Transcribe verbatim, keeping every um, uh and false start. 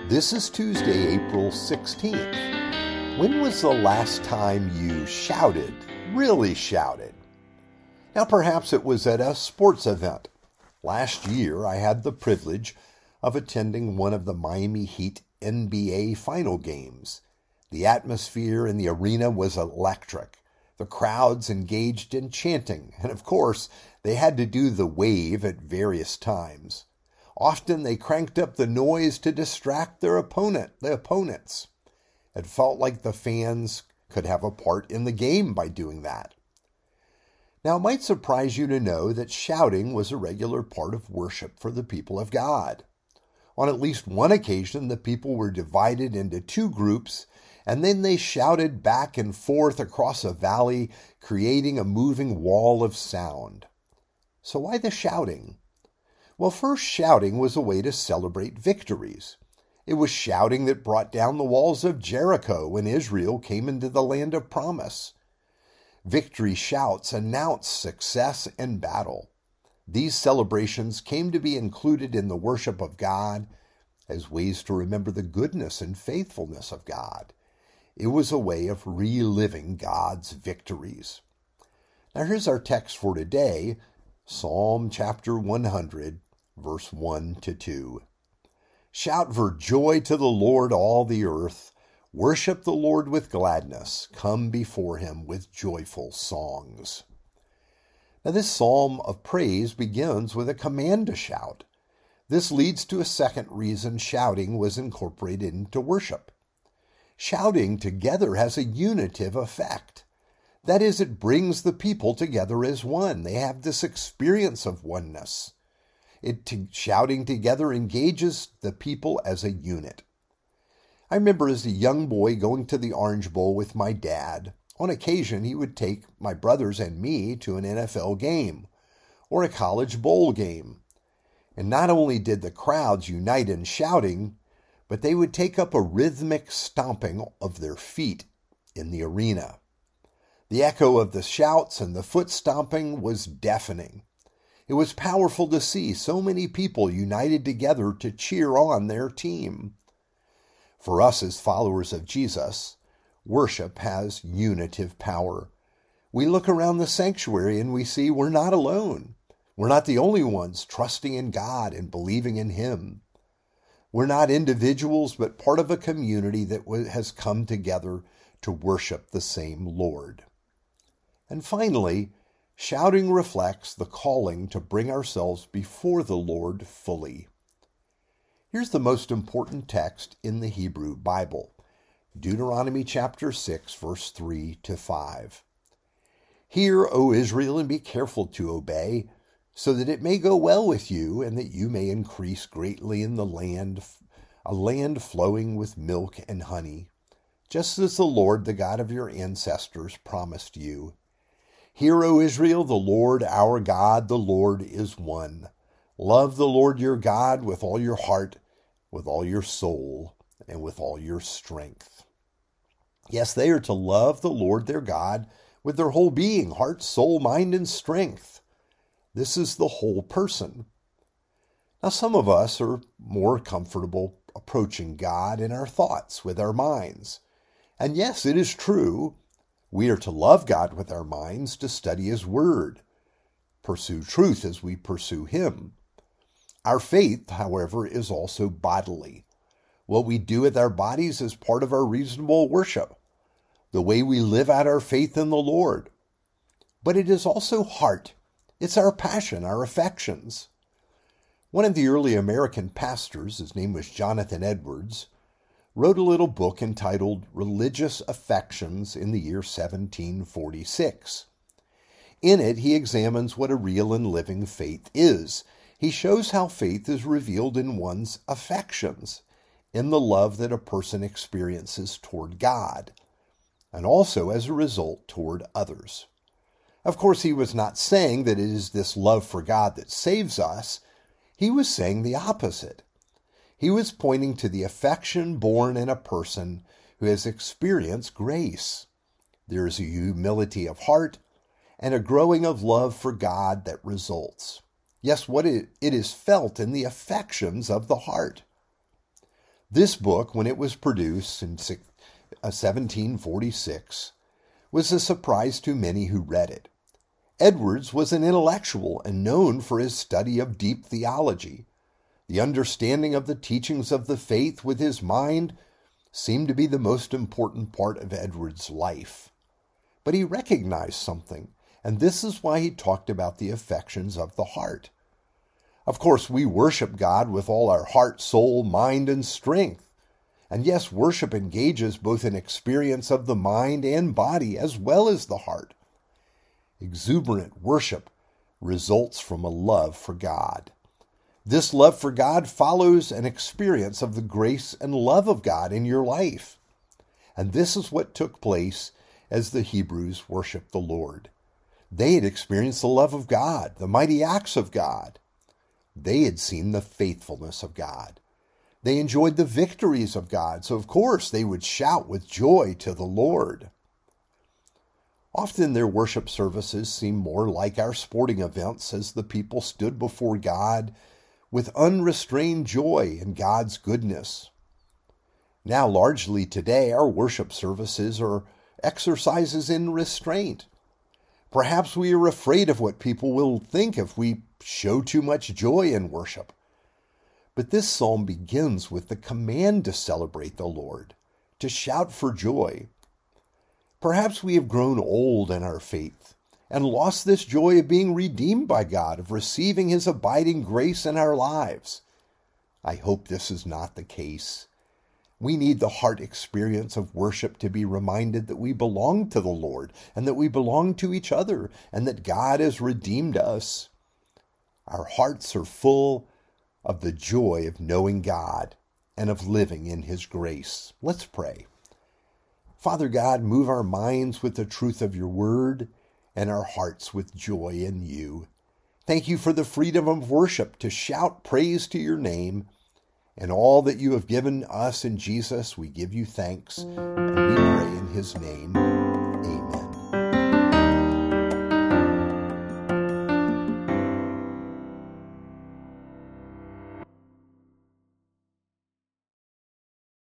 This is Tuesday, April sixteenth. When was the last time you shouted, really shouted? Now, perhaps it was at a sports event. Last year, I had the privilege of attending one of the Miami Heat N B A final games. The atmosphere in the arena was electric. The crowds engaged in chanting, and of course, they had to do the wave at various times. Often they cranked up the noise to distract their opponent, the opponents. It felt like the fans could have a part in the game by doing that. Now, it might surprise you to know that shouting was a regular part of worship for the people of God. On at least one occasion, the people were divided into two groups, and then they shouted back and forth across a valley, creating a moving wall of sound. So why the shouting? Well, first, shouting was a way to celebrate victories. It was shouting that brought down the walls of Jericho when Israel came into the land of promise. Victory shouts announced success in battle. These celebrations came to be included in the worship of God as ways to remember the goodness and faithfulness of God. It was a way of reliving God's victories. Now here's our text for today, Psalm chapter one hundred, verse one to two. Shout for joy to the Lord, all the earth. Worship the Lord with gladness. Come before him with joyful songs. Now this psalm of praise begins with a command to shout. This leads to a second reason shouting was incorporated into worship. Shouting together has a unitive effect. That is, it brings the people together as one. They have this experience of oneness. It t- shouting together engages the people as a unit. I remember as a young boy going to the Orange Bowl with my dad. On occasion, he would take my brothers and me to an N F L game or a college bowl game. And not only did the crowds unite in shouting, but they would take up a rhythmic stomping of their feet in the arena. The echo of the shouts and the foot stomping was deafening. It was powerful to see so many people united together to cheer on their team. For us as followers of Jesus, worship has unitive power. We look around the sanctuary and we see we're not alone. We're not the only ones trusting in God and believing in Him. We're not individuals, but part of a community that has come together to worship the same Lord. And finally, shouting reflects the calling to bring ourselves before the Lord fully. Here's the most important text in the Hebrew Bible, Deuteronomy chapter six, verse three to five. Hear, O Israel, and be careful to obey, so that it may go well with you, and that you may increase greatly in the land, a land flowing with milk and honey, just as the Lord, the God of your ancestors, promised you. Hear, O Israel, the Lord our God, the Lord is one. Love the Lord your God with all your heart, with all your soul, and with all your strength. Yes, they are to love the Lord their God with their whole being, heart, soul, mind, and strength. This is the whole person. Now, some of us are more comfortable approaching God in our thoughts, with our minds. And yes, it is true. We are to love God with our minds, to study His Word, pursue truth as we pursue Him. Our faith, however, is also bodily. What we do with our bodies is part of our reasonable worship, the way we live out our faith in the Lord. But it is also heart. It's our passion, our affections. One of the early American pastors, his name was Jonathan Edwards, wrote a little book entitled Religious Affections in the year seventeen forty-six. In it, he examines what a real and living faith is. He shows how faith is revealed in one's affections, in the love that a person experiences toward God, and also as a result toward others. Of course, he was not saying that it is this love for God that saves us. He was saying the opposite. He was pointing to the affection born in a person who has experienced grace. There is a humility of heart and a growing of love for God that results. Yes, what it, it is felt in the affections of the heart. This book, when it was produced in seventeen forty-six, was a surprise to many who read it. Edwards was an intellectual and known for his study of deep theology. The understanding of the teachings of the faith with his mind seemed to be the most important part of Edwards' life. But he recognized something, and this is why he talked about the affections of the heart. Of course, we worship God with all our heart, soul, mind, and strength. And yes, worship engages both an experience of the mind and body as well as the heart. Exuberant worship results from a love for God. This love for God follows an experience of the grace and love of God in your life. And this is what took place as the Hebrews worshiped the Lord. They had experienced the love of God, the mighty acts of God. They had seen the faithfulness of God. They enjoyed the victories of God, so of course they would shout with joy to the Lord. Often their worship services seemed more like our sporting events as the people stood before God with unrestrained joy in God's goodness. Now, largely today, our worship services are exercises in restraint. Perhaps we are afraid of what people will think if we show too much joy in worship. But this psalm begins with the command to celebrate the Lord, to shout for joy. Perhaps we have grown old in our faith and lost this joy of being redeemed by God, of receiving His abiding grace in our lives. I hope this is not the case. We need the heart experience of worship to be reminded that we belong to the Lord and that we belong to each other and that God has redeemed us. Our hearts are full of the joy of knowing God and of living in His grace. Let's pray. Father God, move our minds with the truth of your word and our hearts with joy in you. Thank you for the freedom of worship to shout praise to your name. And all that you have given us in Jesus, we give you thanks, and we pray in His name.